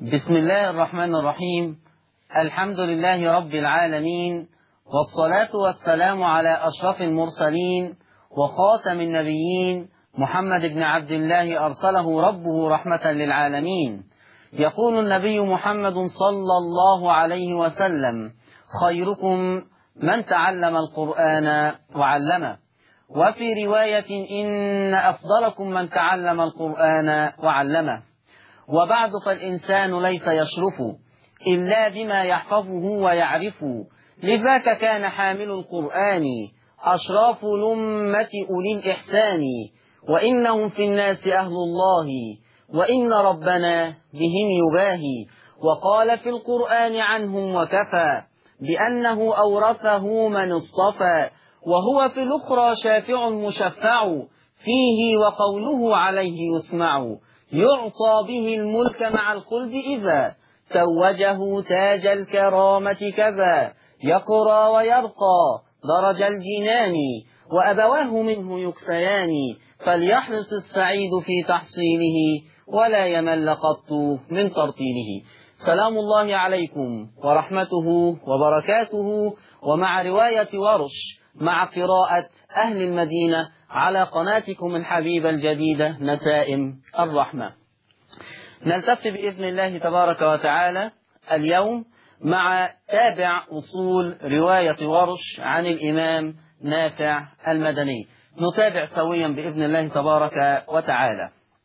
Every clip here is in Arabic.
بسم الله الرحمن الرحيم. الحمد لله رب العالمين، والصلاة والسلام على أشرف المرسلين وخاتم النبيين محمد بن عبد الله أرسله ربه رحمة للعالمين. يقول النبي محمد صلى الله عليه وسلم: خيركم من تعلم القرآن وعلمه. وفي رواية: إن أفضلكم من تعلم القرآن وعلمه. وبعد، فالإنسان ليس يشرف إلا بما يحفظه ويعرف، لذاك كان حامل القرآن أشراف الأمة أولي الإحسان، وإنهم في الناس أهل الله، وإن ربنا بهم يباهي. وقال في القرآن عنهم وكفى بأنه أورثه من اصطفى، وهو في الأخرى شافع مشفع فيه، وقوله عليه يسمع. يعطى به الملك مع الخلد إذا توجه تاج الكرامة كذا، يقرى ويرقى درج الجنان، وأبواه منه يكسيان، فليحرص السعيد في تحصيله، ولا يمل قط من ترتيله. سلام الله عليكم ورحمته وبركاته، ومع رواية ورش مع قراءة أهل المدينة على قناتكم الحبيبة الجديدة نسائم الرحمة. نلتقي بإذن الله تبارك وتعالى اليوم مع تابع أصول رواية ورش عن الإمام نافع المدني. نتابع سويا بإذن الله تبارك وتعالى.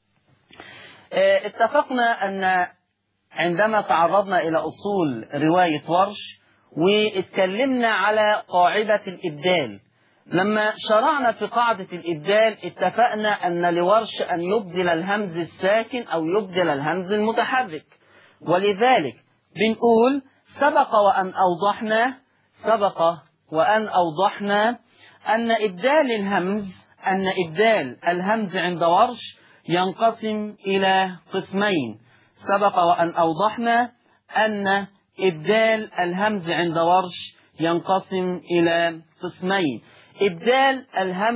اتفقنا أن عندما تعرضنا إلى أصول رواية ورش واتكلمنا على قاعدة الإبدال، لما شرعنا في قاعدة الإبدال اتفقنا أن لورش أن يبدل الهمز الساكن أو يبدل الهمز المتحرك، ولذلك بنقول سبق وأن أوضحنا أن إبدال الهمز عند ورش ينقسم إلى قسمين. سبق وأن أوضحنا أن إبدال الهمز عند ورش ينقسم إلى قسمين: إبدال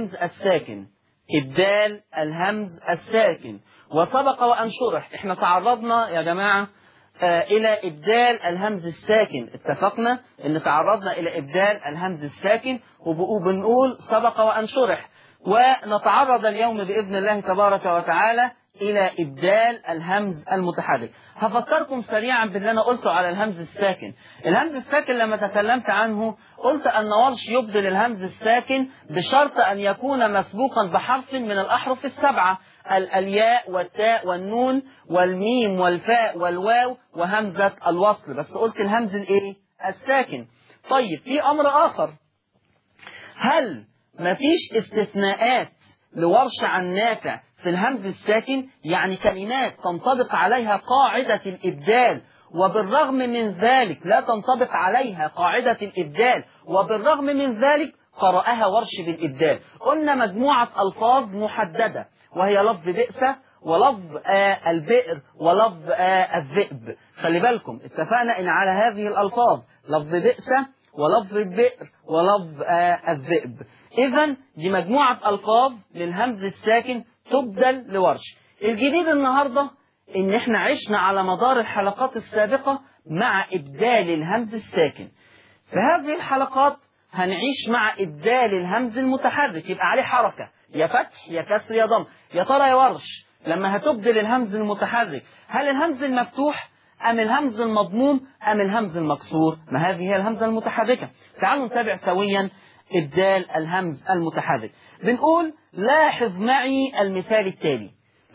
الهمز الساكن، وسبق وأن شرح. احنا تعرضنا يا جماعة إلى إبدال الهمز الساكن، اتفقنا أن تعرضنا إلى إبدال الهمز الساكن وبنقول سبق وأن شرح. ونتعرض اليوم بإذن الله تبارك وتعالى إلى إبدال الهمز المتحرك. هفكركم سريعا باللي أنا قلته على الهمز الساكن. الهمز الساكن لما تكلمت عنه قلت أن ورش يبدل الهمز الساكن بشرط أن يكون مسبوقا بحرف من الأحرف السبعة: الياء والتاء والنون والميم والفاء والواو وهمزة الوصل. بس قلت الهمز الساكن. طيب، في أمر آخر: هل مفيش استثناءات لورش عن نافع في الهمز الساكن؟ يعني كلمات تنطبق عليها قاعدة الإبدال وبالرغم من ذلك لا تنطبق عليها قاعدة الإبدال، وبالرغم من ذلك قرأها ورش بالإبدال. قلنا مجموعة ألفاظ محددة، وهي لفظ بئس ولفظ البئر ولفظ الذئب. خلي بالكم، اتفقنا إن على هذه الألفاظ لفظ بئس ولفظ البئر ولفظ الذئب. إذن دي مجموعة ألفاظ للهمز الساكن تبدل لورش. الجديد النهاردة إن احنا عشنا على مدار الحلقات السابقة مع إبدال الهمز الساكن. في هذه الحلقات هنعيش مع إبدال الهمز المتحرك، يبقى عليه حركة، يا فتح يا كسر يا ضم. يا ترى يا ورش لما هتبدل الهمز المتحرك هل الهمز المفتوح أم الهمز المضموم أم الهمز المكسور؟ ما هذه هي الهمزة المتحركة. تعالوا نتابع سويا إبدال الهمز المتحرك. بنقول لاحظ معي المثال التالي.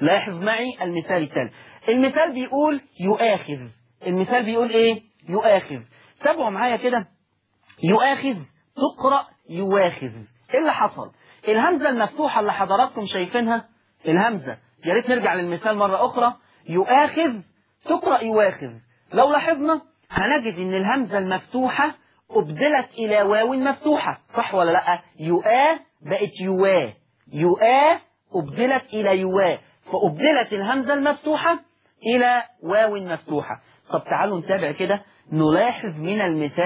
المثال بيقول يؤاخذ. المثال بيقول إيه؟ يؤاخذ. تابعوا معايا كده. يؤاخذ تقرأ يواخذ. إيه اللي حصل؟ الهمزة المفتوحة اللي حضراتكم شايفينها، الهمزة، يا ريت نرجع للمثال مرة أخرى. يؤاخذ تقرأ يواخذ. لو لاحظنا هنجد إن الهمزة المفتوحة أبدلت إلى واو مفتوحة، صح ولا لأ؟ يؤا بقت يوا، يؤا أبدلت إلى يوا، فأبدلت الهمزة المفتوحة إلى واو مفتوحة. طب تعالوا نتابع كده، نلاحظ من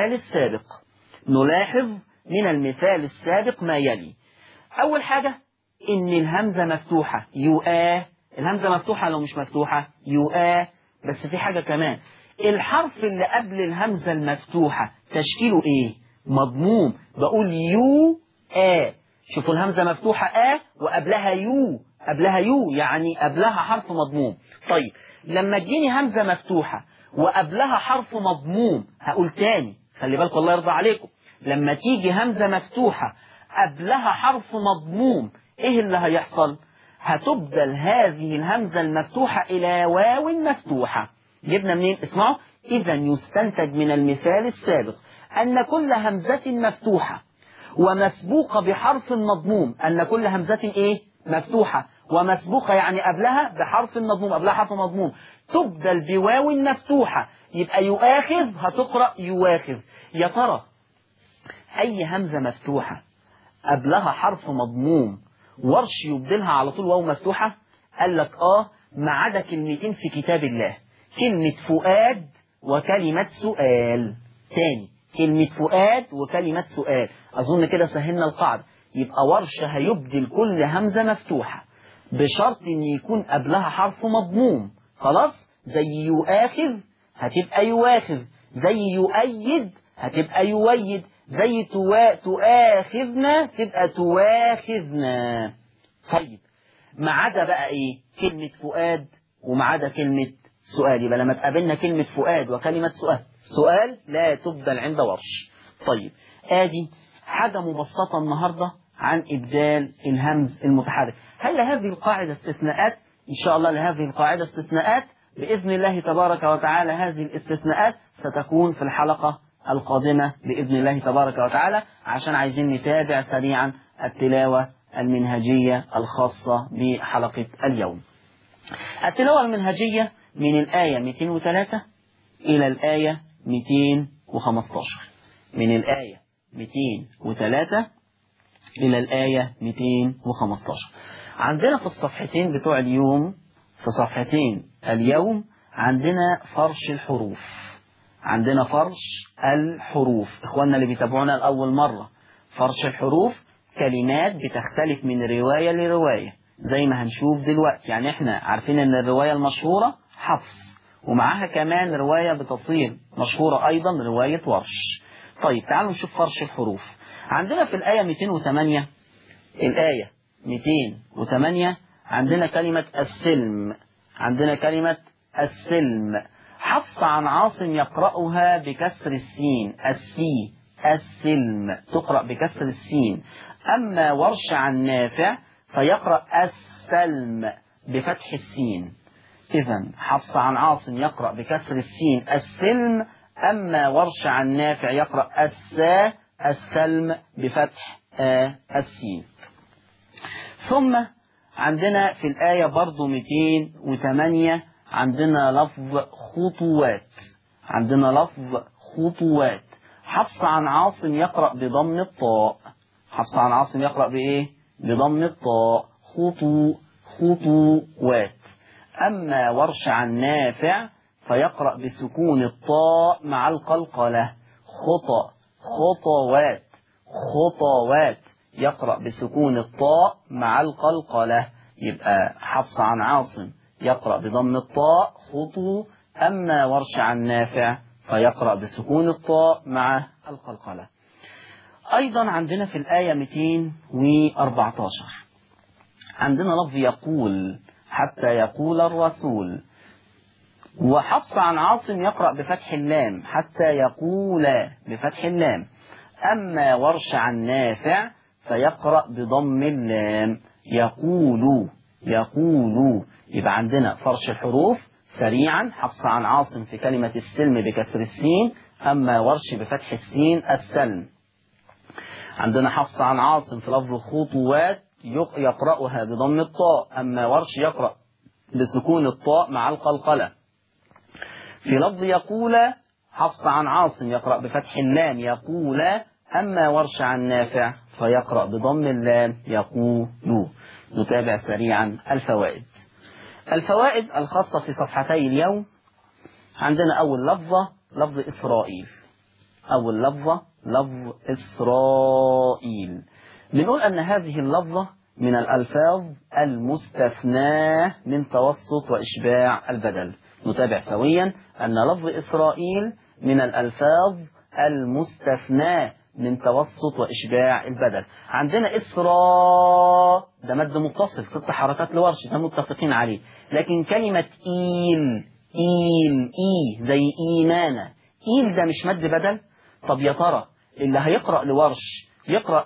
المثال السابق ما يلي. أول حاجة إن الهمزة مفتوحة يؤا، الهمزة مفتوحة لو مش مفتوحة يؤا، بس في حاجة كمان، الحرف اللي قبل الهمزة المفتوحة تشكيله ايه؟ مضموم. بقول يو شوفوا الهمزة مفتوحة وقبلها يو، قبلها يو يعني قبلها حرف مضموم. طيب لما تجيني همزة مفتوحة وقبلها حرف مضموم، هقول تاني خلي بالكم الله يرضى عليكم، لما تيجي همزة مفتوحة قبلها حرف مضموم ايه اللي هيحصل؟ هتبدل هذه الهمزة المفتوحة إلى واو مفتوحة. جبنا منين؟ اسمعوا، إذا يستنتج من المثال السابق أن كل همزة مفتوحة ومسبوقة بحرف مضموم، أن كل همزة إيه؟ مفتوحة ومسبوقة يعني قبلها بحرف مضموم، قبلها حرف مضموم، تبدل بواو مفتوحة، يبقى يؤاخذ هتقرأ يواخذ. يا ترى أي همزة مفتوحة قبلها حرف مضموم ورش يبدلها على طول واو مفتوحة؟ قال لك ما عدا كلمتين في كتاب الله، كلمة فؤاد وكلمة سؤال. تاني، كلمة فؤاد وكلمة سؤال. أظن كده سهلنا القاعدة. يبقى ورش هيبدل كل همزة مفتوحة بشرط ان يكون قبلها حرف مضموم. خلاص، زي يؤاخذ هتبقى يواخذ، زي يؤيد هتبقى يويد، زي تؤاخذنا تبقى تواخذنا. طيب ما عدا بقى ايه؟ كلمة فؤاد وما عدا كلمة سؤال. يبقى لما تقابلنا كلمة فؤاد وكلمة سؤال لا تبدل عند ورش. طيب ادي حاجة مبسطة النهاردة عن إبدال الهمز المتحرك. هل لهذه القاعدة استثناءات؟ إن شاء الله لهذه القاعدة استثناءات بإذن الله تبارك وتعالى. هذه الاستثناءات ستكون في الحلقة القادمة بإذن الله تبارك وتعالى، عشان عايزين نتابع سريعا التلاوة المنهجية الخاصة بحلقة اليوم. التلاوة المنهجية من الآية 203 إلى الآية 215، من الآية 203 إلى الآية 215. عندنا في الصفحتين بتوع اليوم، في صفحتين اليوم عندنا فرش الحروف، عندنا فرش الحروف. إخواننا اللي بيتابعونا لأول مرة، فرش الحروف كلمات بتختلف من رواية لرواية زي ما هنشوف دلوقتي. يعني احنا عارفين ان الرواية المشهورة حفص، ومعاها كمان رواية بتصير مشهورة أيضا رواية ورش. طيب تعالوا نشوف فرش الحروف. عندنا في الآية 208، الآية 208 عندنا كلمة السلم، عندنا كلمة السلم. حفص عن عاصم يقرأها بكسر السين، السلم تقرأ بكسر السين. أما ورش عن نافع فيقرأ السلم بفتح السين. إذن حفص عن عاصم يقرأ بكسر السين السلم، أما ورش عن نافع يقرأ السلم بفتح السين. ثم عندنا في الآية برضو 208 عندنا لفظ خطوات، عندنا لفظ خطوات. حفص عن عاصم يقرأ بضم الطاء، حفص عن عاصم يقرأ بإيه؟ بضم الطاء، خطوات. أما ورش عن نافع فيقرأ بسكون الطاء مع القلقلة، خطوات يقرأ بسكون الطاء مع القلقلة. يبقى حفص عن عاصم يقرأ بضم الطاء خطو، أما ورش عن نافع فيقرأ بسكون الطاء مع القلقلة. أيضا عندنا في الآية 214 عندنا لفظ يقول حتى يقول الرسول، وحفص عن عاصم يقرأ بفتح اللام حتى يقول بفتح اللام، أما ورش عن نافع فيقرأ بضم اللام يقول. يبقى عندنا فرش الحروف سريعا، حفص عن عاصم في كلمة السلم بكسر السين، أما ورش بفتح السين السلم. عندنا حفص عن عاصم في لفظ خطوات يقرأها بضم الطاء، أما ورش يقرأ بسكون الطاء مع القلقلة. في لفظ يقول حفص عن عاصم يقرأ بفتح اللام يقول، أما ورش عن نافع فيقرأ بضم اللام يقول. نتابع سريعا الفوائد. الفوائد الخاصة في صفحتي اليوم. عندنا أول لفظة لفظ إسرائيل، أول لفظة لفظ إسرائيل. بنقول أن هذه اللفظة من الألفاظ المستثناة من توسط وإشباع البدل. نتابع سويا أن لفظ إسرائيل من الألفاظ المستثناة من توسط وإشباع البدل. عندنا إسراء ده مد متصل 6 حركات لورش، ده متفقين عليه. لكن كلمة إيل زي إيمانة، إيل ده مش مد بدل. طب يا ترى اللي هيقرأ لورش يقرأ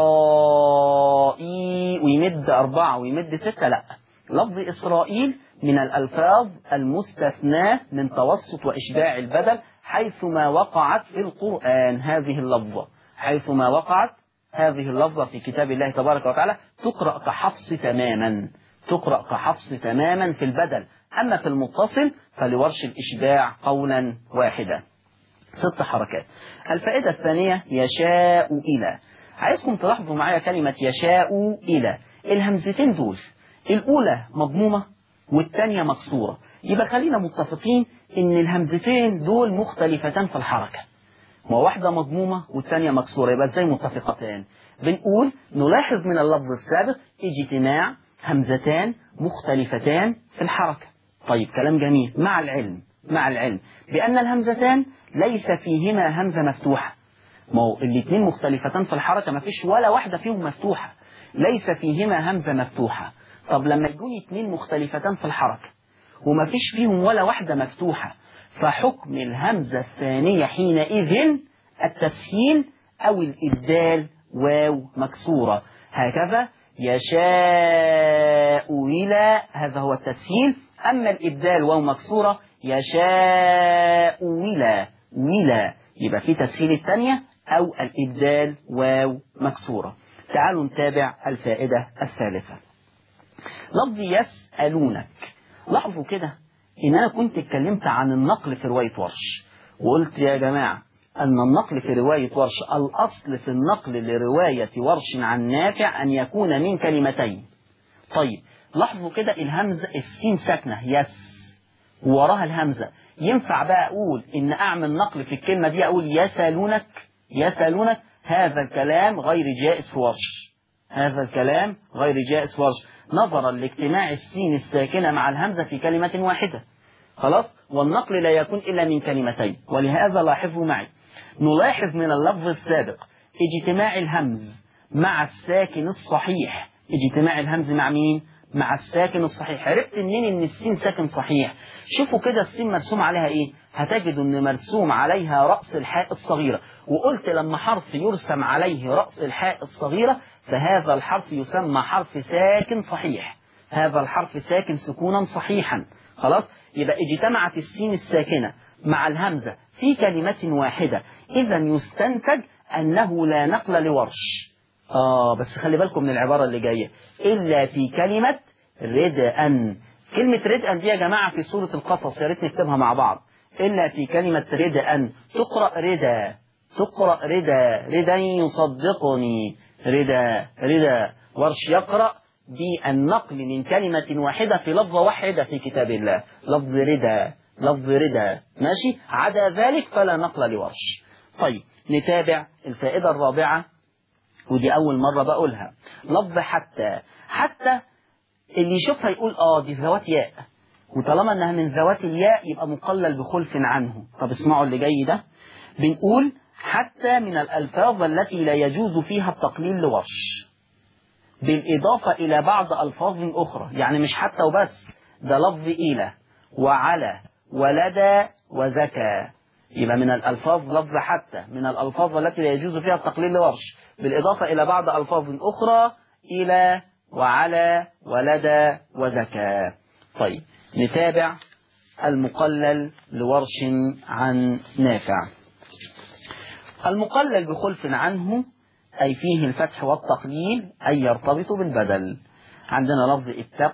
إسرائيل ويمد 4 ويمد 6؟ لا، لفظ إسرائيل من الألفاظ المستثناة من توسط وإشباع البدل حيثما وقعت في القرآن. هذه اللفظة حيثما وقعت هذه اللفظة في كتاب الله تبارك وتعالى تقرأ كحفص تماما، تقرأ كحفص تماما في البدل. أما في المتصل فلورش الإشباع قولا واحدا. 6 حركات. الفائدة الثانية يشاء إلى. عايزكم تلاحظوا معايا كلمة يشاء إلى، الهمزتين دول الأولى مضمومة والثانية مكسورة، يبقى خلينا متفقين إن الهمزتين دول مختلفتان في الحركة، ما واحدة مضمومة والثانية مكسورة، يبقى ازاي متفقتان؟ بنقول نلاحظ من اللفظ السابق اجتماع همزتان مختلفتان في الحركة. طيب كلام جميل، مع العلم بأن الهمزتان ليس فيهما همزة مفتوحة. ما هو الاثنين مختلفتان في الحركة، ما فيش ولا واحدة فيهم مفتوحة، ليس فيهما همزة مفتوحة. طب لما يكون اثنين مختلفتان في الحركة وما فيش فيهم ولا واحدة مفتوحة، فحكم الهمزة الثانية حينئذ التسهيل أو الإبدال واو مكسورة. هكذا يشاء إلى، هذا هو التسهيل. أما الإبدال واو مكسورة يشاء ولا يبقى في تسهيل الثانية أو الإبدال واو مكسورة. تعالوا نتابع الفائدة الثالثة. لفظ يسألونك، لاحظوا كده إن أنا كنت اتكلمت عن النقل في رواية ورش، وقلت يا جماعة أن النقل في رواية ورش الأصل في النقل لرواية ورش عن نافع أن يكون من كلمتين. طيب لاحظوا كده الهمزة السين ساكنة يس ووراها الهمزة، ينفع بقى أقول إن أعمل نقل في الكلمة دي أقول يسألونك؟ هذا الكلام غير جائز في ورش، هذا الكلام غير جائز في ورش نظرا لاجتماع السين الساكنة مع الهمزة في كلمة واحدة. خلاص، والنقل لا يكون إلا من كلمتين. ولهذا لاحظوا معي، نلاحظ من اللفظ السابق اجتماع الهمز مع الساكن الصحيح. اجتماع الهمز مع مين؟ مع الساكن الصحيح. عرفت منين ان السين ساكن صحيح؟ شوفوا كده السين مرسوم عليها ايه؟ هتجد ان مرسوم عليها رأس الحاء الصغيرة، وقلت لما حرف يرسم عليه رأس الحاء الصغيرة فهذا الحرف يسمى حرف ساكن صحيح، هذا الحرف ساكن سكونا صحيحا. خلاص، يبقى اجتمعت السين الساكنة مع الهمزة في كلمة واحدة، إذا يستنتج أنه لا نقل لورش. بس خلي بالكم من العبارة اللي جاية، إلا في كلمة ردءا. كلمة ردءا دي يا جماعة في سورة القصص، يا ريت نكتبها مع بعض. إلا في كلمة ردءا، تقرأ ردا يصدقني، ردا. ورش يقرأ بالنقل من كلمة واحدة في لفظة واحدة في كتاب الله، لفظ ردا ماشي، عدا ذلك فلا نقل لورش. طيب نتابع الفائدة الرابعة، ودي أول مرة بقولها. لفظ حتى اللي يشوفها يقول دي ذوات ياء، وطالما أنها من ذوات الياء يبقى مقلل بخلف عنه. طب اسمعوا اللي جاي ده، بنقول حتى من الألفاظ التي لا يجوز فيها التقليل لورش، بالإضافة إلى بعض ألفاظ أخرى، يعني مش حتى وبس، ده لفظ إلى وعلى ولدى وزكى، يبقى من الألفاظ لفظ حتى من الألفاظ التي لا يجوز فيها التقليل لورش، بالإضافة إلى بعض ألفاظ أخرى، إلى وعلى ولدى وزكى. طيب نتابع المقلل لورش عن نافع. المقلل بخلف عنه أي فيه الفتح والتقليل، أي يرتبط بالبدل. عندنا لفظ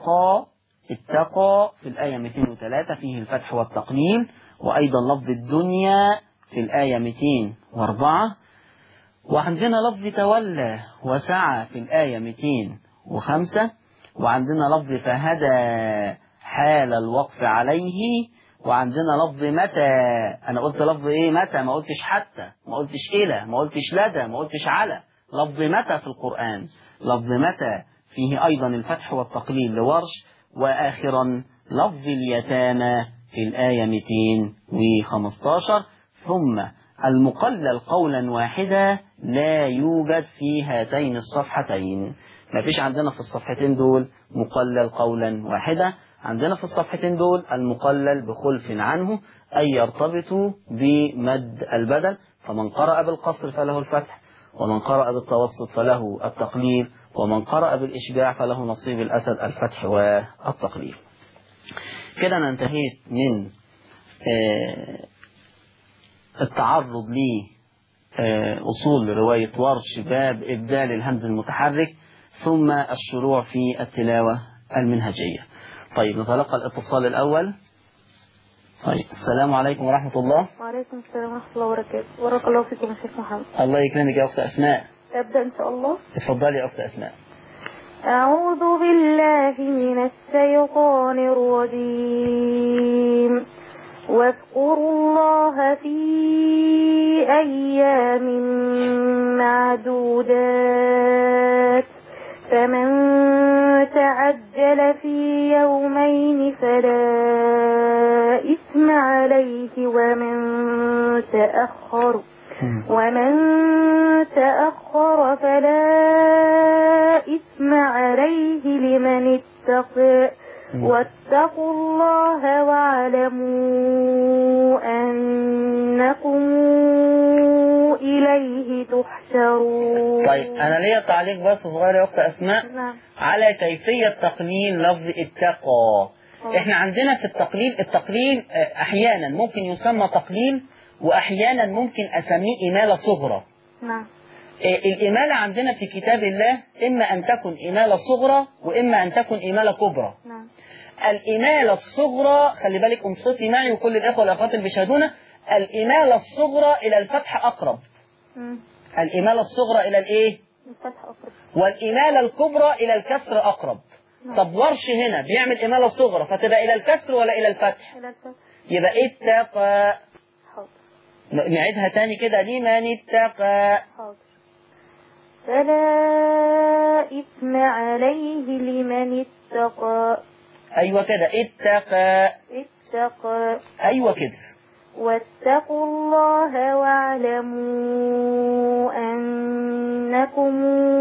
اتقى في الآية 203 فيه الفتح والتقليل، وأيضا لفظ الدنيا في الآية 204، وعندنا لفظ تولى وسعى في الآية 205، وعندنا لفظ فهدى حال الوقف عليه، وعندنا لفظ متى. أنا قلت لفظ إيه؟ متى، ما قلتش حتى، ما قلتش إلى، ما قلتش لدى، ما قلتش على. لفظ متى في القرآن، لفظ متى فيه أيضا الفتح والتقليل لورش. وآخرا لفظ اليتامى الآية 215. ثم المقلل قولا واحدا لا يوجد في هاتين الصفحتين. ما فيش عندنا في الصفحتين دول مقلل قولا واحدا، عندنا في الصفحتين دول المقلل بخلف عنه، أي يرتبط بمد البدل. فمن قرأ بالقصر فله الفتح، ومن قرأ بالتوسط فله التقليل، ومن قرأ بالإشباع فله نصيب الأسد الفتح والتقليل. كده أنا انتهيت من التعرض لأصول رواية ورش باب إبدال الهمز المتحرك، ثم الشروع في التلاوة المنهجية. طيب نتلقى الاتصال الأول. طيب السلام عليكم ورحمة الله. وعليكم السلام ورحمة الله وبركاته. بارك الله فيكم يا شيخ محمد. الله يكرمك يا أخت أسماء. أبدأ إن شاء الله. اتفضلي يا أخت أسماء. أعوذ بالله من الشيطان الرجيم. واذكروا الله في أيام معدودات، فمن تعجل في يومين فلا إثم عليه، ومن تأخر فلا إثم عليه لمن اتقى. واتقوا الله واعلموا أنكم إليه تحشرون. طيب أنا ليا تعليق بس صغير يا أخت أسماء. نعم. على كيفية تقليل لفظ اتقى. احنا عندنا في التقليل أحيانا ممكن يسمى تقليل، وأحيانا ممكن أسميه إمالة صغرى. نعم. الإمالة عندنا في كتاب الله إما أن تكون إمالة صغرى وإما أن تكون إمالة كبرى. نعم. الإمالة الصغرى، خلي بالك انصتي معي وكل الأخوة والأخوات اللي بيشاهدونا، الإمالة الصغرى إلى الفتح أقرب. الإمالة الصغرى إلى الإيه؟ الفتح أقرب. والإمالة الكبرى إلى الكسر أقرب. طب ورش هنا بيعمل إمالة صغرى فتبقى إلى الكسر ولا إلى الفتح؟ إلى الفتح. يبقى اتقى. حاضر. نعيدها تاني كده، لمن اتقى. حاضر. فلا إثم عليه لمن اتقى. أيوة كده، اتقى. أيوة كده. واتقوا الله واعلموا أنكم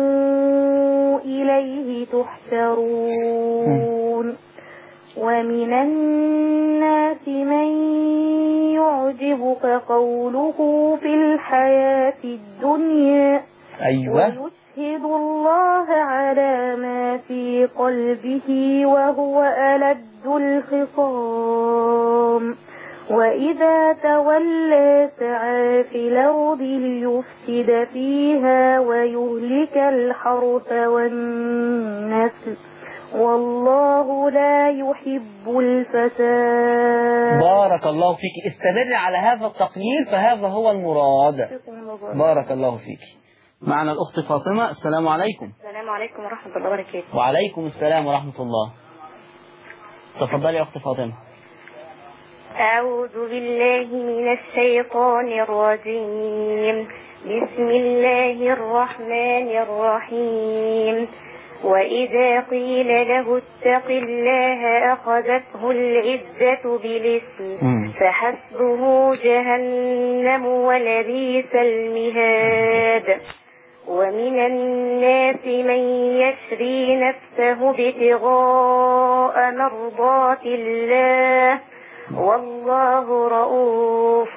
إليه تحشرون. ومن الناس من يعجبك قوله في الحياة الدنيا. أيوة. ويشهد الله على ما في قلبه وهو ألد الخصام. وإذا تولى سعى في الأرض ليفسد فيها ويهلك الحرث والنسل، والله لا يحب الفساد. بارك الله فيك. استمر على هذا التقليل فهذا هو المراد. بارك الله فيك. معنا الأخت فاطمة. السلام عليكم. السلام عليكم ورحمة الله وبركاته. وعليكم السلام ورحمة الله. تفضلي يا أخت فاطمة. أعوذ بالله من الشيطان الرجيم. بسم الله الرحمن الرحيم. وإذا قيل له اتق الله أخذته العزة بالإثم فحسبه جهنم ولبئس المهاد. ومن الناس من يشري نفسه ابتغاء مرضات الله والله رؤوف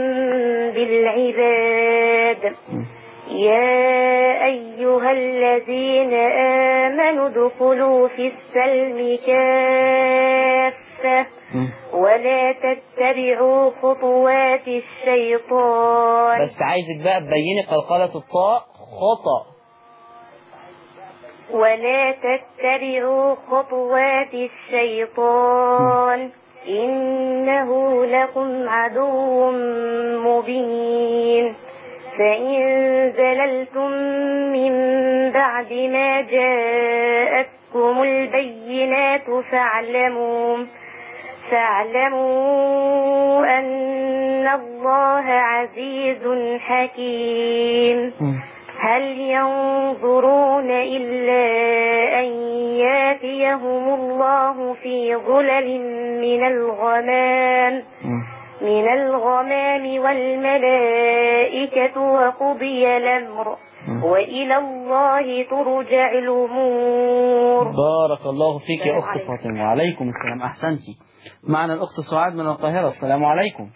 بالعباد. يا أيها الذين آمنوا ادخلوا في السلم كافة ولا تتبعوا خطوات الشيطان. بس عايزك بقى تبيني قلقلة الطاء خطأ. ولا تتبعوا خطوات الشيطان إنه لكم عدو مبين. فإن زللتم من بعد ما جاءتكم البينات فاعلموا أن الله عزيز حكيم. هل ينظرون إلا أن يأتي يغشيهم الله في ظلل من الغمام والملائكة وقضي الأمر وإلى الله ترجع الأمور. بارك الله فيك يا أخت فاطمة. وعليكم السلام. أحسنتي. معنا الأخت سعاد من القاهرة. السلام عليكم.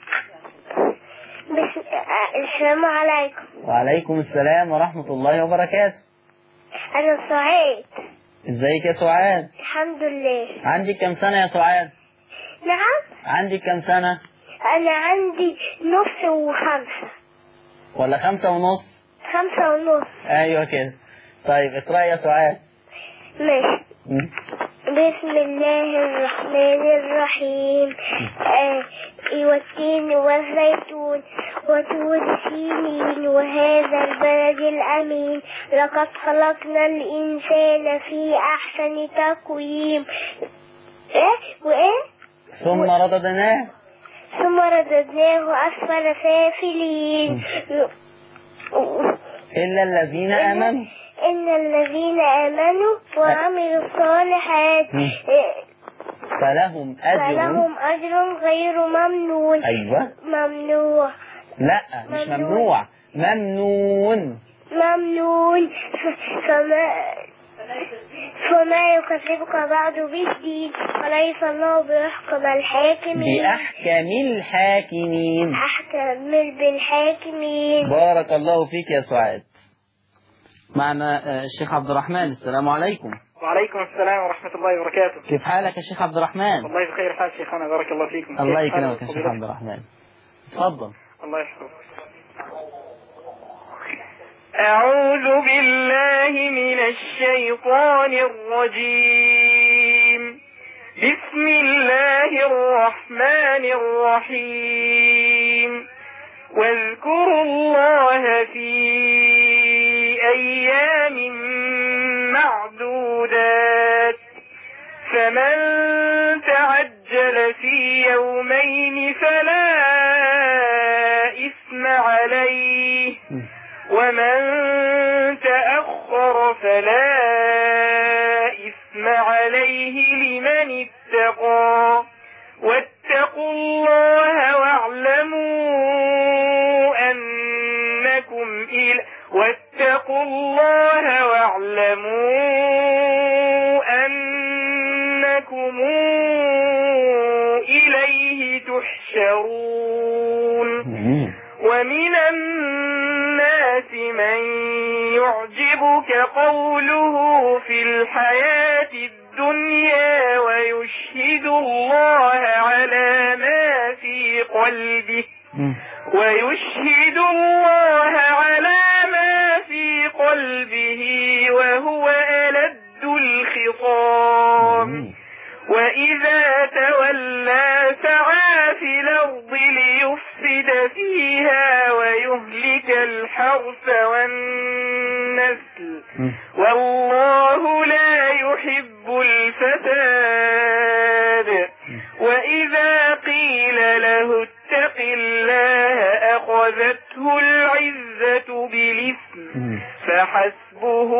السلام عليكم. وعليكم السلام ورحمة الله وبركاته. أنا سعاد. ازيك يا سعاد؟ الحمد لله. عندك كم سنة يا سعاد؟ نعم. عندك كم سنة؟ أنا عندي نص وخمسة. ولا 5 ونص؟ 5 ونص. أيوة كده. طيب اقرأي يا سعاد. ماشي. بسم الله الرحمن الرحيم. والتين والزيتون وطور سينين وهذا البلد الأمين لقد خلقنا الإنسان في أحسن تقويم. ثم رددناه أسفل سافلين. إلا الذين آمنوا وعملوا الصالحات فلهم أجر غير ممنون. أيوة. ممنوع. لا مش ممنوع، ممنون. فما يكذبك بعد بالدين وليس الله بأحكم بالحاكمين. بارك الله فيك يا سعاد. معنا الشيخ عبد الرحمن. السلام عليكم. وعليكم السلام ورحمة الله وبركاته. كيف حالك يا شيخ عبد الرحمن؟ والله بخير حال شيخنا، بارك الله فيكم. الله يكرمك يا شيخ عبد الرحمن. تفضل. الله يحفظك. أعوذ بالله من الشيطان الرجيم. بسم الله الرحمن الرحيم. واذكروا الله في أيام معدودات فمن تعجل في يومين فلا إثم عليه ومن تأخر فلا إثم عليه لمن اتقى واتقوا الله واعلموا أنكم إليه تحشرون. ومن الناس من يعجبك قوله في الحياة الدنيا ويشهد الله على ما في قلبه وهو ألد الخصام. وإذا تولى سعى في الأرض ليفسد فيها ويهلك الحرث والنسل والله لا يحب الفساد. وإذا قيل له اتق الله أخذته العزة بالإثم فحسبه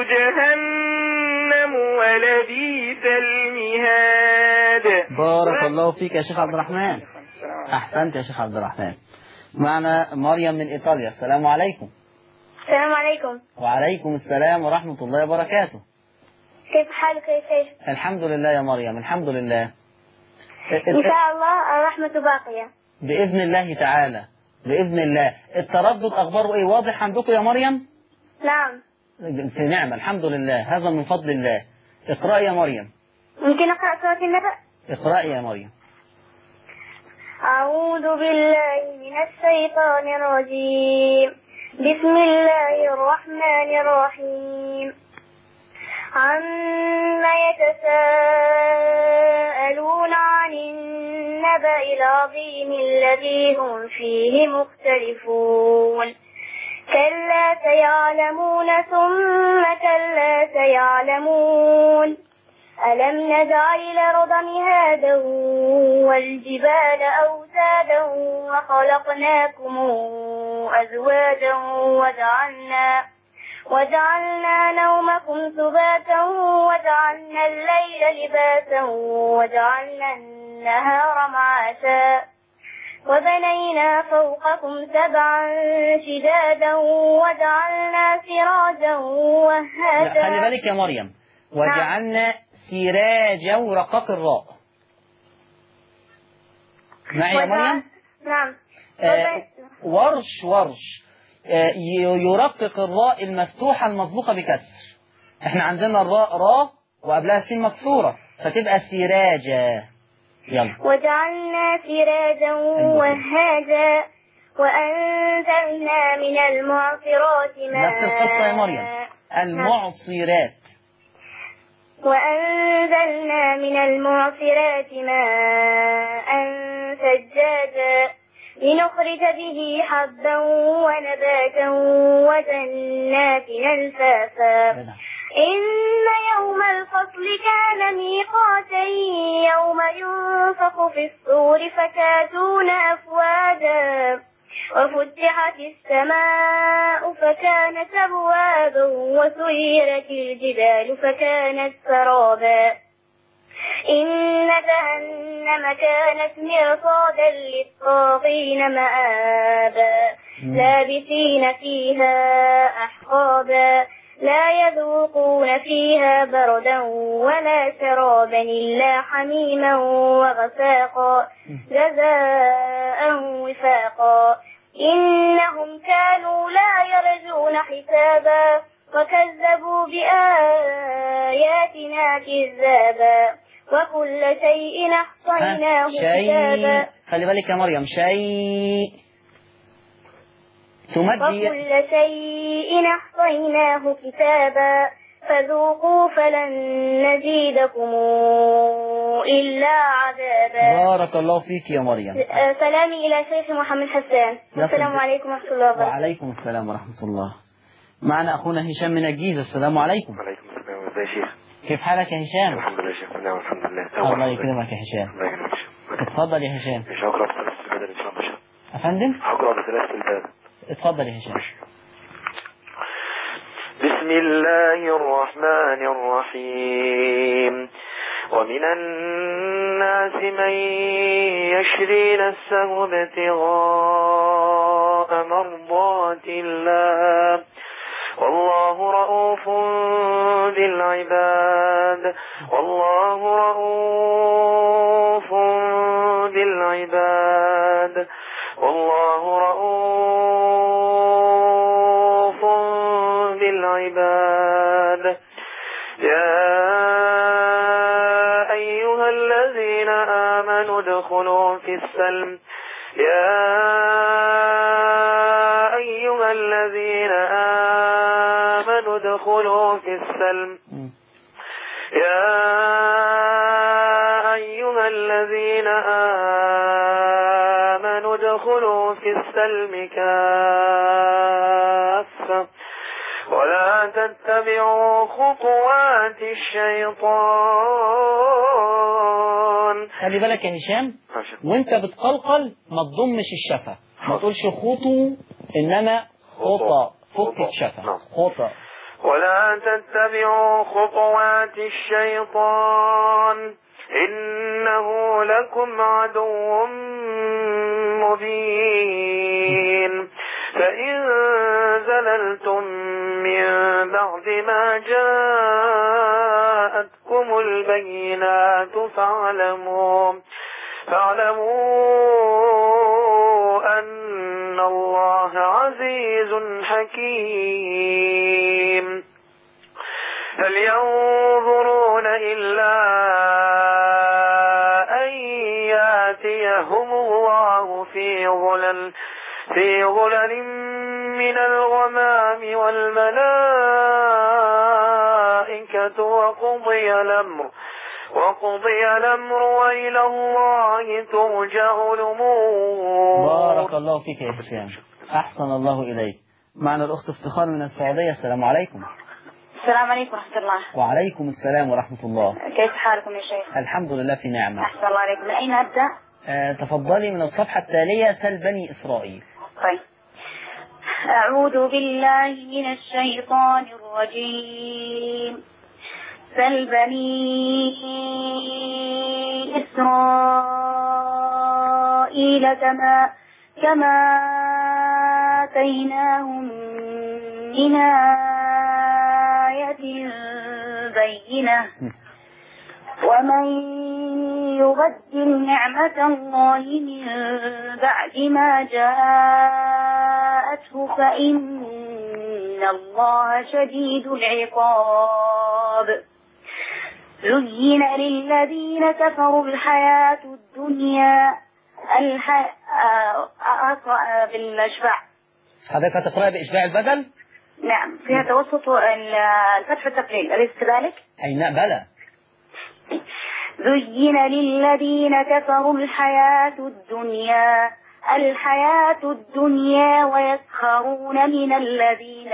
جهنم ولبئس المهاد. بارك الله فيك يا شيخ عبد الرحمن. أحسنت يا شيخ عبد الرحمن. معنا مريم من إيطاليا. السلام عليكم. السلام عليكم. وعليكم السلام ورحمة الله وبركاته. كيف حالك يا شيخ؟ الحمد لله يا مريم، الحمد لله. إن شاء الله الرحمة باقية بإذن الله تعالى، بإذن الله. التردد أخباره إيه؟ واضح عندكم يا مريم؟ نعم. في نعمة، الحمد لله، هذا من فضل الله. اقرأي يا مريم. ممكن أقرأ سورة النبأ؟ اقرأي يا مريم. أعوذ بالله من الشيطان الرجيم. بسم الله الرحمن الرحيم. عما يتساءلون عن النبأ العظيم الذي هم فيه مختلفون. كلا سيعلمون ثم كلا سيعلمون. ألم نجعل الأرض مهادا والجبال أوتادا وجعلنا نومكم سباتا وجعلنا الليل لباسا وجعلنا النهار معاشا وبنينا فوقكم سبعا شدادا وجعلنا سراجا وهاجا. خلي بالك يا مريم، وجعلنا سراجا ورقق الراء. معي يا مريم؟ نعم. ورش يرقق الراء المفتوحة المسبوقة بكسر. احنا عندنا الراء راء وقبلها سين مكسورة فتبقى سراجا. يلا. وجعلنا سراجا وهاجا وأنزلنا من المعصرات ماء. نفس القصة يا مريم، المعصرات. وأنزلنا من المعصرات ماء ثجاجا لنخرج به حبا ونباتا وجنات ألفافا. إن يوم الفصل كان ميقاتا يوم ينفخ في الصور فتاتون أفواجا وفتحت السماء فكانت أبوابا وسيرت الجبال فكانت سرابا. إن جهنم كانت مرصادا للطاغين مآبا لابثين فيها أحقابا لا يذوقون فيها بردا ولا شرابا إلا حميما وغساقا جزاء وفاقا. إنهم كانوا لا يرجون حسابا وكذبوا بآياتنا كذابا وكل شيء أحصيناه كتابا. خلي بالك يا مريم، شيء تمدي. وكل شيء أحصيناه كتابا فذوقوا فلن نزيدكم إلا عذابا. بارك الله فيك يا مريم. سلامي إلى شيخ محمد حسان. السلام عليكم ورحمة الله وبركاته. وعليكم السلام ورحمة الله. معنا أخونا هشام من الجيزة. السلام عليكم. وعليكم السلام. ازي يا شيخ؟ كيف حالك يا هشام؟ الحمد لله يا شيخ. نعم الحمد لله. الله يكرمك يا هشام. الله يكرمك. اتفضل يا هشام. مش هقرأ بثلاث البدل إن شاء الله. أفندم؟ هقرأ بثلاث البدل. اتفضل يا هشام. بسم الله الرحمن الرحيم. ومن الناس من يشري نفسه ابتغاء مرضات الله والله رؤوف بالعباد. والله رؤوف بالعباد. والله رؤوف بالعباد. يا أيها الذين آمنوا ادخلوا في السلم. يا أيها الذين آمنوا ادخلوا في السلم. يا أيها الذين آمنوا ادخلوا في السلم كافة ولا تتبعوا خطوات الشيطان. خلي بالك يا هشام، وانت بتقلقل ما تضمش الشفة، ما تقولش خطو انما خطأ. فك الشفة. خطأ. ولا تتبعوا خطوات الشيطان إنه لكم عدو مبين. فإن زللتم من بعد ما جاءتكم البينات فاعلموا أن الله عزيز حكيم. هل ينظرون إلا أن يأتيهم الله في ظلل من الغمام والملائكة وقضي الأمر وإلى الله ترجع الأمور. بارك الله فيك يا هشام، أحسن الله إليك. معنا الأخت افتخار من السعودية. السلام عليكم. السلام عليكم ورحمة الله. وعليكم السلام ورحمة الله. كيف حالكم يا شيخ؟ الحمد لله في نعمة. أحسن الله عليكم. من أين أبدأ؟ تفضلي من الصفحة التالية، سل بني إسرائيل. طيب. أعوذ بالله من الشيطان الرجيم. سل بني إسرائيل كما آتيناهم من آية بينة ومن يبدل نعمة الله من بعد ما جاءته فإن الله شديد العقاب. زين للذين كفروا الحياة الدنيا بالإشباع. حضرتك هتقرأ بإشباع البدل؟ نعم فيها توسط الفتح والتقليل أليس كذلك؟ أي نعم بلى. زين للذين كفروا الحياة الدنيا ويسخرون من الذين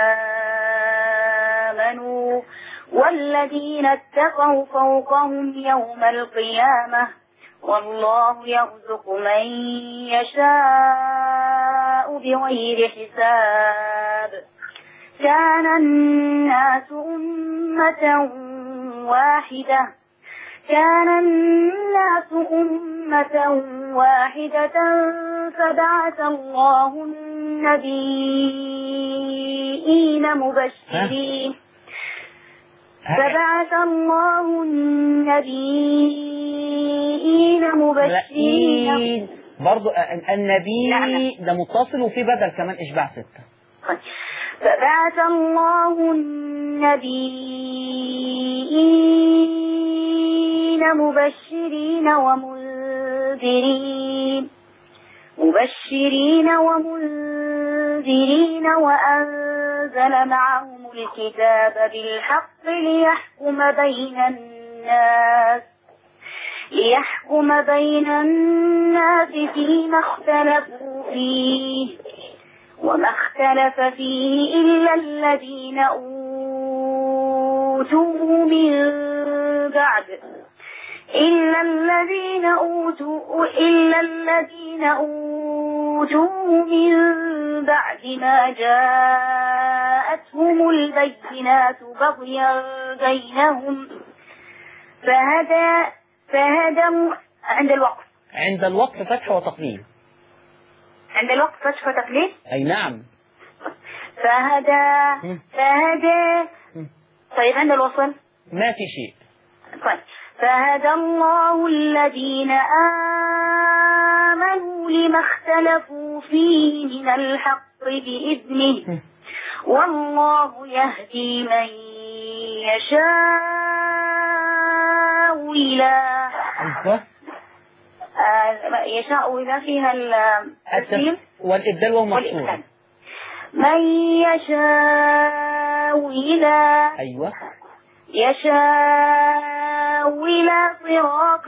آمنوا والذين اتقوا فوقهم يوم القيامة والله يرزق من يشاء بغير حساب. كان الناس أمة واحدة فبعث الله النبيين مبشرين برضو النبي ده متصل وفي بدل كمان إشباع 6. فبعث الله النبيين مبشرين ومنذرين وأنزل معهم الكتاب بالحق ليحكم بين الناس فيما اختلفوا فيه وما اختلف فيه إلا الذين أوتوه من بعد ما جاءتهم البينات بغيا بينهم فهدوا عند الوقف فتح وتقليل. عند الوقف فتح وتقليل. أي نعم. فهدى. طيب عند الوصل ما في شيء. طيب فهدى الله الذين آمنوا لما اختلفوا فيه من الحق بإذنه والله يهدي من يشاء إلى فيها التسليم والإبدال والمقصود. من يشاء إلى صراط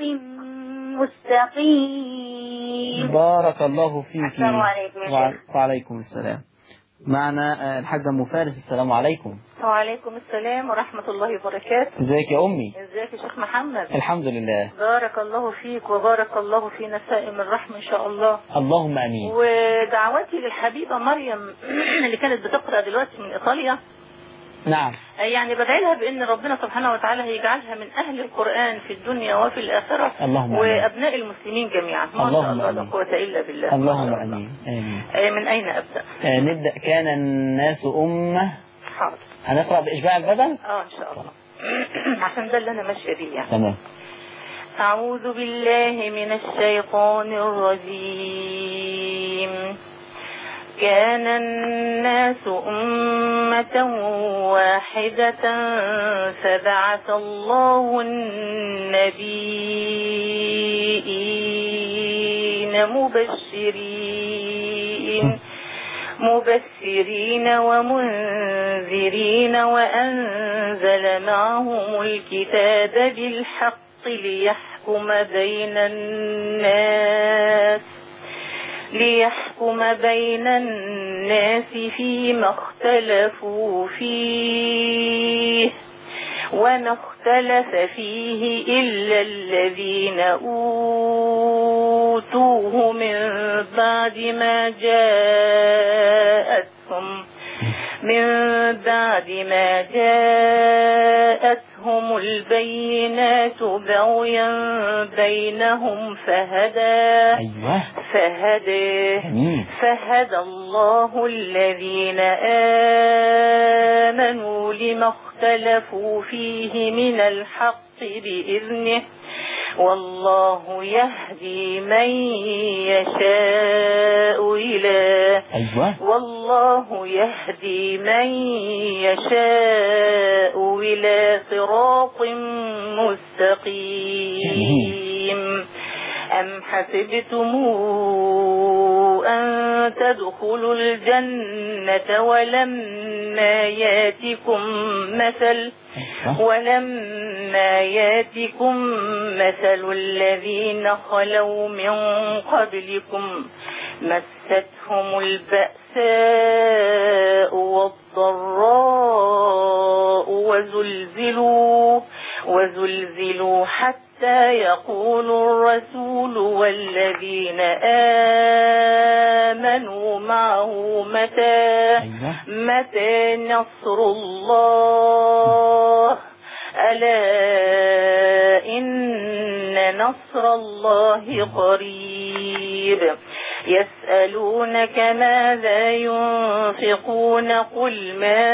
مستقيم. بارك الله فيك. السلام عليكم. وعليكم السلام. معنا الحاجة أم فارس. السلام عليكم. وعليكم السلام ورحمة الله وبركاته. ازيك يا أمي؟ ازيك يا شيخ محمد؟ الحمد لله. بارك الله فيك وبارك الله في نسائم الرحمة إن شاء الله. اللهم أمين. ودعواتي للحبيبة مريم اللي كانت بتقرأ دلوقتي من إيطاليا. نعم. يعني بدعي لها بأن ربنا سبحانه وتعالى هيجعلها من أهل القرآن في الدنيا وفي الآخرة. اللهم وأبناء المسلمين جميعا. ما شاء الله لا قوة إلا بالله. اللهم أمين. من أين أبدأ؟ نبدأ. كان الناس أمة. حاضر. هنقرأ بإشباع البدل؟ إن شاء الله. عشان ده اللي أنا ماشية بيه يعني. تمام. أعوذ بالله من الشيطان الرجيم. كان الناس أمة واحدة فبعث الله النبيين مبشرين ومنذرين وأنزل معهم الكتاب بالحق ليحكم بين الناس فيما اختلفوا فيه وما اختلف فيه إلا الذين أوتوه من بعد ما من بعد ما جاءتهم البينات بغيا بينهم فهدى الله الذين آمنوا لما اختلفوا فيه من الحق بإذنه والله يهدي من يشاء إلى صراط مستقيم أم حسبتم أن تدخلوا الجنة ولما ياتكم مثل الذين خلوا من قبلكم مستهم البأساء والضراء وزلزلوا حتى يقول الرسول والذين آمنوا معه متى نصر الله ألا إن نصر الله قريب يسألونك ماذا ينفقون قل ما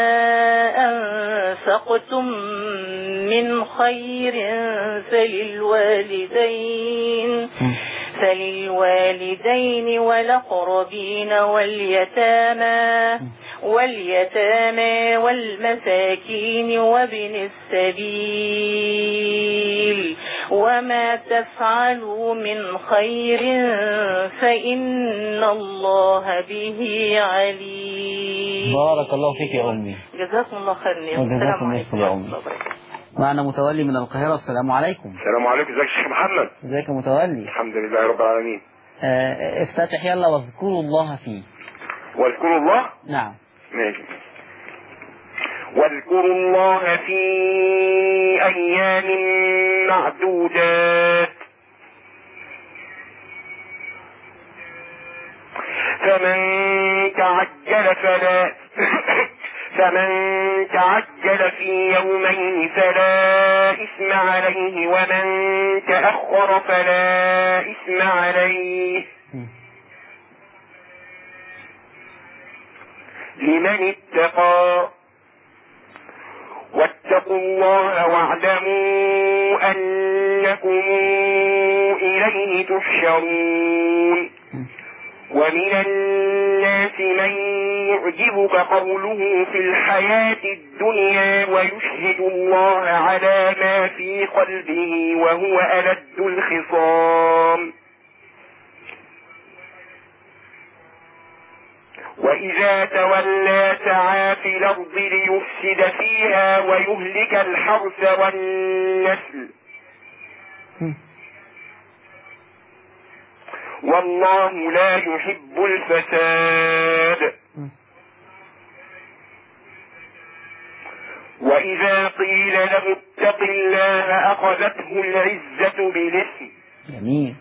أنفقتم من خير فللوالدين والأقربين واليتامى والمساكين وابن السبيل وما تفعلوا من خير فإن الله به عليم. بارك الله فيك يا أمي. جزاكم الله خير. وجزاكم الله يا أمي. معنا متولي من القاهرة. السلام عليكم. السلام عليكم. ازيك يا شيخ محمد؟ ازيك يا متولي؟ الحمد لله رب العالمين. افتتح يلا واذكروا الله فيه. واذكروا الله؟ نعم. ماشي. واذكروا الله في أيام معدودات فمن تعجل في يومين فلا إثم عليه ومن تأخر فلا إثم عليه لمن اتقى واتقوا الله واعلموا أنكم إليه تحشرون ومن الناس من يعجبك قوله في الحياة الدنيا ويشهد الله على ما في قلبه وهو ألد الخصام وإذا تولى سعى في الأرض ليفسد فيها ويهلك الحرث والنسل والله لا يحب الفساد وإذا قيل له اتق الله أخذته العزة بالإثم جميل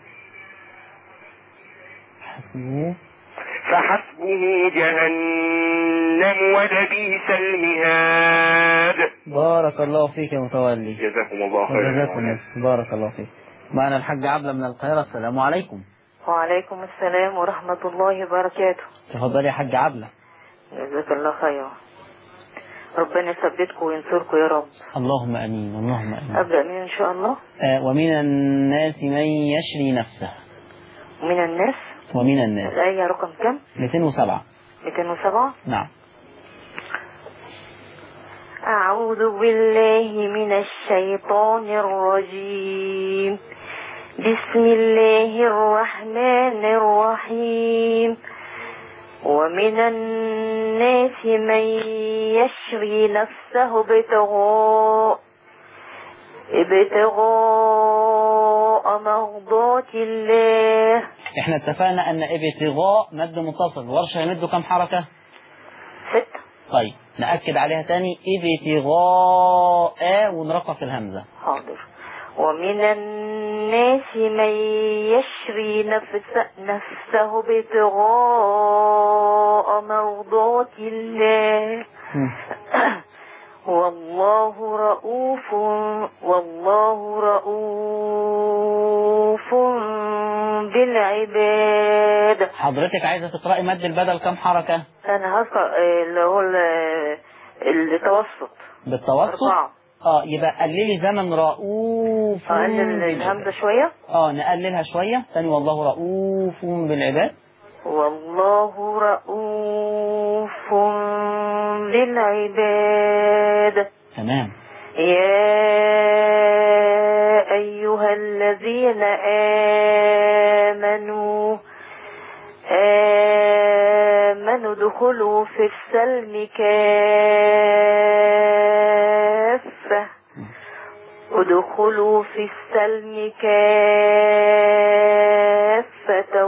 فحسبه جهنم ولبئس المهاد. بارك الله فيك يا متولي. جزاكم الله خيرا. جزاكم بارك الله فيك. معنا الحاج عبلة من القاهرة. السلام عليكم. وعليكم السلام ورحمة الله وبركاته. تفضلي يا حاج عبلة. جزاك الله خيرا. ربنا يثبتكم وينصركم يا رب. اللهم امين. اللهم امين. ابدأ مين ان شاء الله؟ ومن الناس من يشري نفسه. ومن الناس الآية رقم كم؟ 207. 207. نعم. أعوذ بالله من الشيطان الرجيم. بسم الله الرحمن الرحيم. ومن الناس من يشري نفسه ابتغاء مرضات الله. احنا اتفقنا ان ابتغاء مد متصل، ورشة يمد كم حركة؟ 6. طيب نأكد عليها تاني، ابتغاء ونرقق في الهمزة. حاضر. ومن الناس من يشري نفسه ابتغاء مرضات الله والله رؤوف بالعباد. حضرتك عايزة تقرأي مد البدل كم حركة؟ أنا هقرأ اللي هو التوسط بالتوسط 4. يبقى قللي زمن رؤوف. قلل الهمزة شوية. نقللها شوية تاني. والله رؤوف بالعباد. والله رؤوف بالعباد. تمام. يا أيها الذين آمنوا ادخلوا في السلم كافة. ادخلوا في السلم كافة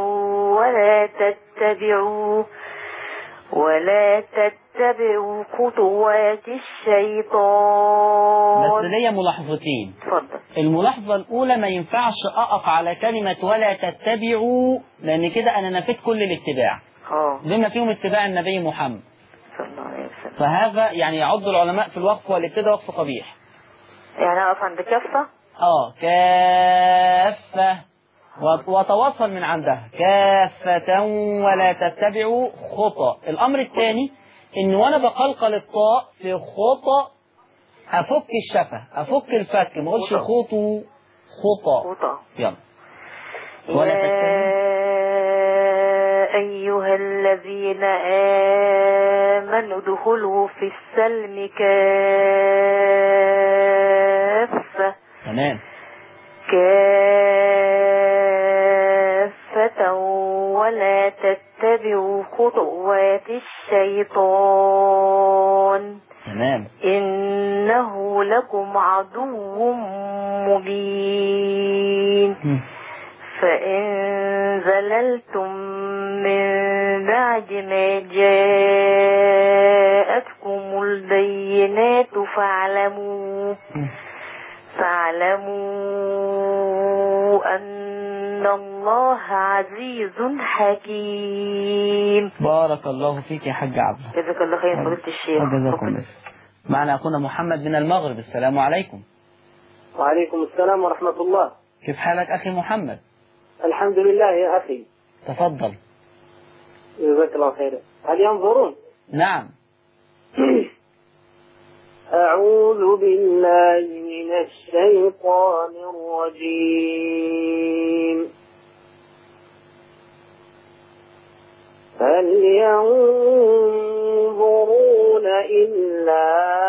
ولا تتبعوا خطوات الشيطان. بس ليا ملاحظتين. اتفضل. الملاحظة الأولى ما ينفعش أقف على كلمة ولا تتبعوا، لأن كده أنا نفيت كل الاتباع بما فيهم اتباع النبي محمد صلى الله عليه وسلم. فهذا يعني يعد العلماء في الوقف والابتداء وقف قبيح. يعني أقف عند كافة. كافة وتواصل من عندها كافة ولا تتبعوا خطى. الأمر الثاني إن وأنا بقلقل الطاء في خطى أفك الشفة أفك الفك ما أقولش خطى. يلا. ولا تتبعوا. أيها الذين آمنوا ادخلوا في السلم كافة. تمام. كافة ولا تتبعوا خطوات الشيطان. تمام. إنه لكم عدو مبين. فإن زللتم من بعد ما جاءتكم البينات فاعلموا أن الله عزيز حكيم. بارك الله فيك يا حاج عبد. جزاك الله خير فضيلة الشيخ. جزاكم الله. معنا أخونا محمد من المغرب. السلام عليكم. وعليكم السلام ورحمة الله. كيف حالك أخي محمد؟ الحمد لله يا أخي. تفضل. جزاك الله خير. هل ينظرون؟ نعم. أعوذ بالله من الشيطان الرجيم. هل ينظرون إلا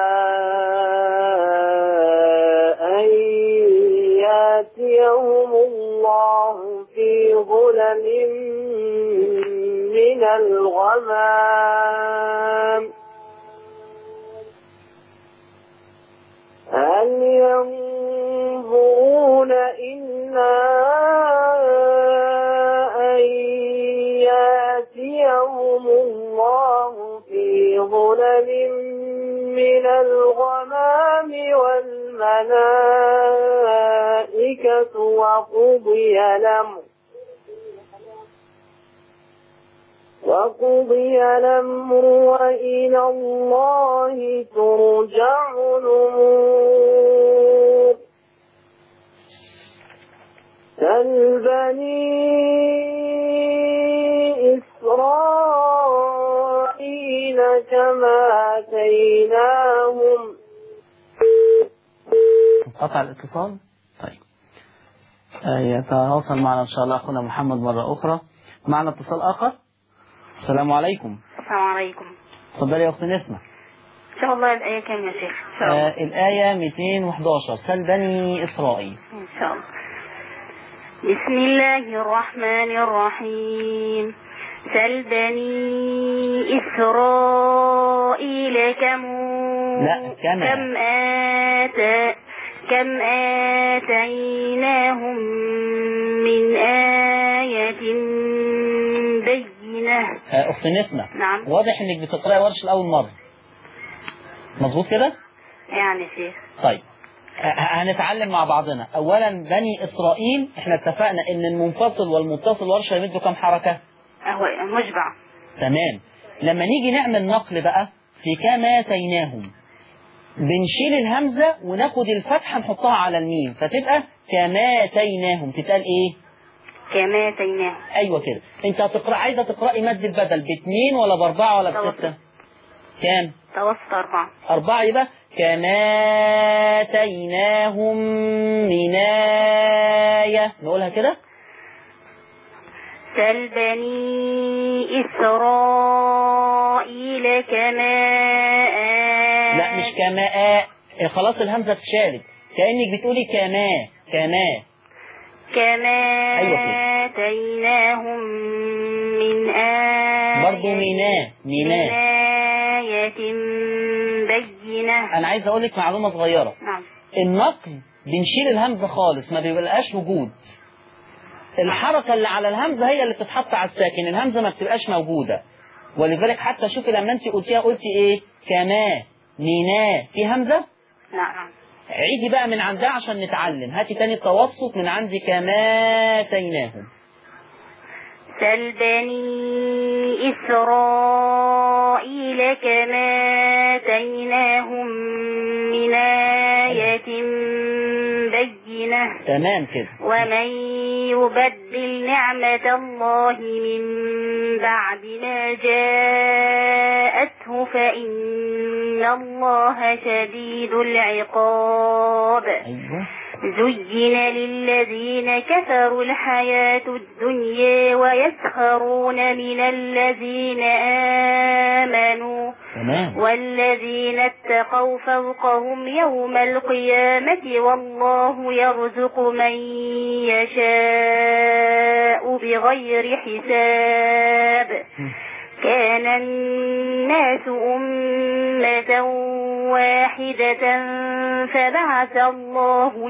أن يأتيهم الله في ظلل من الغمام. هل ينظرون إلا أن يأتيهم الله في ظلل من الغمام والملائكة وقضي الأمر وإلى الله ترجع الأمور. كالبني إسرائيل كما آتيناهم. قطع الاتصال. طيب يتواصل معنا إن شاء الله أخونا محمد مرة أخرى. معنا اتصال آخر. السلام عليكم. السلام عليكم. تفضلي يا أختي نسمة. إن شاء الله الآية كام يا شيخ؟ إن شاء الله. الآية 211. سل بني إسرائيل. إن شاء الله. بسم الله الرحمن الرحيم. سل بني إسرائيل كم آتيناهم من آية بينة. أختي نسمة. نعم. واضح إنك بتقرأي ورش لأول مرة. مظبوط كده؟ يعني شيخ. طيب هنتعلم مع بعضنا. اولا بني اسرائيل احنا اتفقنا ان المنفصل والمتصل ورش يمدوا كم حركة؟ هو مشبع. تمام. لما نيجي نعمل نقل بقى في كما اتيناهم بنشيل الهمزة وناخد الفتحة نحطها على الميم فتبقى كما اتيناهم. تتقال ايه؟ كما اتيناهم. ايوه كده. انت هتقرأ عايزة تقرأي مد البدل ب2 ولا ب4 ولا ب6؟ كام؟ توسط 4. 4 يبقى كما اتيناهم من آية. نقولها كده. سل بني إسرائيل كما لا مش كما خلاص الهمزة اتشالت كأنك بتقولي كما أيوة آتيناهم من آية برضو منا آية بينة. أنا عايز أقولك معلومة صغيرة. نعم. النقل بنشيل الهمزة خالص ما بيبقاش وجود. الحركة اللي على الهمزة هي اللي بتتحط على الساكن، الهمزة ما بتبقاش موجودة. ولذلك حتى شوفي لما انت قلتيها قلتي ايه؟ كما منا في همزة؟ نعم. عيدي بقى من عندها عشان نتعلم. هاتي تاني التوسط من عندي كما اتيناهم. سل بني إسرائيل كما اتيناهم من آية بينة. تمام كده. ومن يبدل نعمة الله من بعد ما جاءته فإن الله شديد العقاب. أيوة. زين للذين كفروا الحياة الدنيا ويسخرون من الذين آمنوا. تمام. والذين اتقوا فوقهم يوم القيامة والله يرزق من يشاء بغير حساب. كان الناس أمة واحدة فبعث الله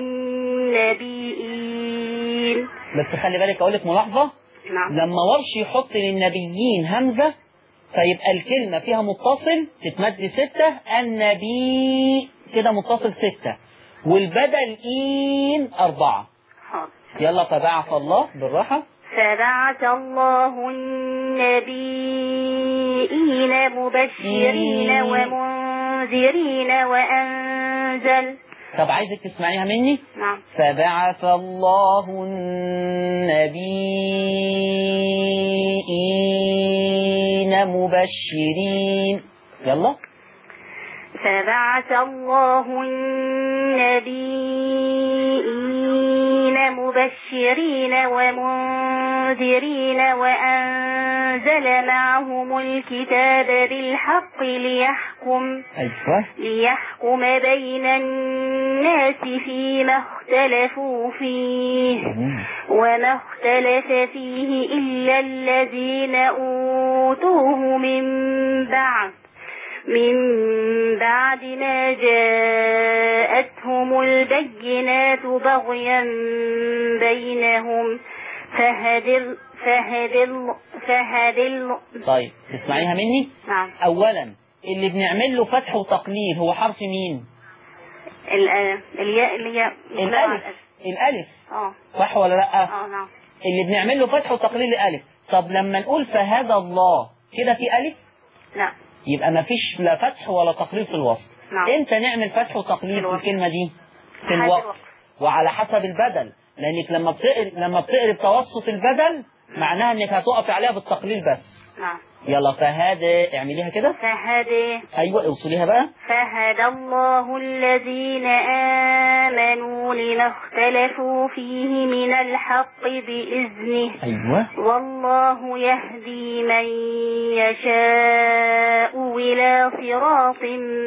النبيين. بس خلي بالك أقولك ملاحظة. نعم. لما ورش يحط للنبيين همزة فيبقى الكلمة فيها متصل تتمد 6 النبي كده متصل 6 والبدل إين 4. يلا فبعث الله بالراحة. فبعث الله النبيين مبشرين ومنذرين وأنزل. طب عايزك تسمعيها مني؟ نعم. فبعث الله النبيين مبشرين. يلا. فبعث الله النبيين مبشرين ومنذرين وأنزل معهم الكتاب بالحق ليحكم بين الناس فيما اختلفوا فيه وما اختلف فيه إلا الذين أوتوه من بعد ما جاءتهم البينات بغيا بينهم فهدل. طيب تسمعيها مني؟ نعم. أولا اللي بنعمل له فتح وتقليل هو حرف مين؟ الألف. صح ولا لأ؟ نعم. اللي بنعمل له فتح وتقليل الألف. طب لما نقول فهدى الله كده في ألف؟ لا. يبقى ما فيش لا فتح ولا تقليل في الوصف. نعم. امتى نعمل فتح وتقليل في الكلمة دي؟ في الوقت وعلى حسب البدل، لانك لما بتقري بتوسط البدل معناها انك هتقف عليها بالتقليل بس. نعم. يلا فهدى اعمليها كده. فهدى. ايوه اوصليها بقى. فهدى الله الذين آمنوا لما اختلفوا فيه من الحق بإذنه. ايوه. والله يهدي من يشاء إلى صراط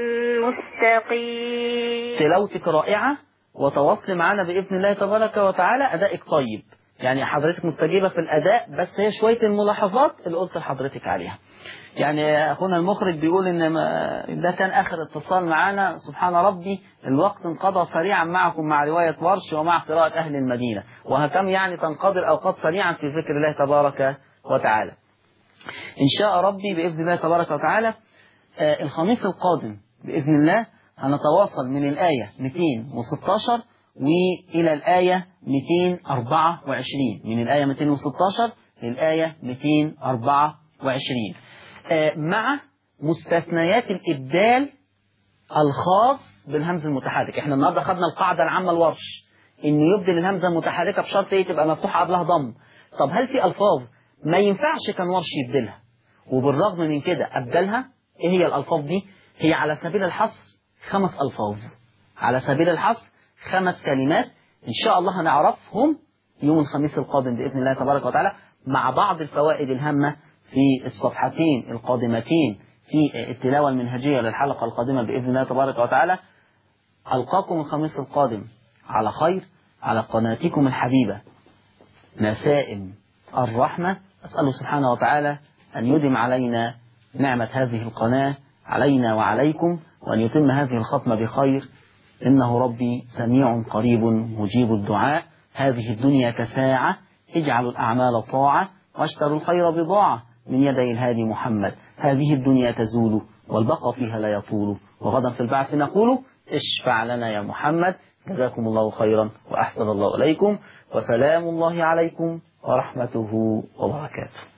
مستقيم. تلاوتك رائعة وتواصلي معنا بإذن الله تبارك وتعالى. أدائك طيب، يعني حضرتك مستجيبة في الأداء، بس هي شوية الملاحظات اللي قلت لحضرتك عليها. يعني أخونا المخرج بيقول إن ده كان آخر اتصال معنا. سبحان ربي الوقت انقضى سريعا معكم مع رواية ورش ومع قراءة أهل المدينة، وهكم يعني تنقضي الأوقات سريعا في ذكر الله تبارك وتعالى. إن شاء ربي بإذن الله تبارك وتعالى الخميس القادم بإذن الله هنتواصل من الآية 216 وإلى الآية 224، من الآية 216 للآية 224 مع مستثنيات الإبدال الخاص بالهمز المتحرك. احنا النهارده خدنا القاعدة العامة الورش إنه يبدل الهمزة المتحركة بشرط إيه؟ تبقى مفتوحة قبلها ضم. طب هل في ألفاظ ما ينفعش كان ورش يبدلها وبالرغم من كده أبدلها؟ إيه هي الألفاظ دي؟ هي على سبيل الحصر 5 ألفاظ، على سبيل الحصر 5 كلمات إن شاء الله هنعرفهم يوم الخميس القادم بإذن الله تبارك وتعالى مع بعض الفوائد الهامة في الصفحتين القادمتين في التلاوة المنهجية للحلقة القادمة بإذن الله تبارك وتعالى. ألقاكم الخميس القادم على خير على قناتكم الحبيبة نسائم الرحمة. أسأل سبحانه وتعالى أن يدم علينا نعمة هذه القناة علينا وعليكم، وأن يتم هذه الختمة بخير، إنه ربي سميع قريب مجيب الدعاء. هذه الدنيا كساعة، اجعلوا الأعمال طاعة واشتروا الخير بضاعة من يدي الهادي محمد. هذه الدنيا تزول والبقاء فيها لا يطول، وغدا في البعث نقول اشفع لنا يا محمد. جزاكم الله خيرا وأحسن الله إليكم، وسلام الله عليكم ورحمته وبركاته.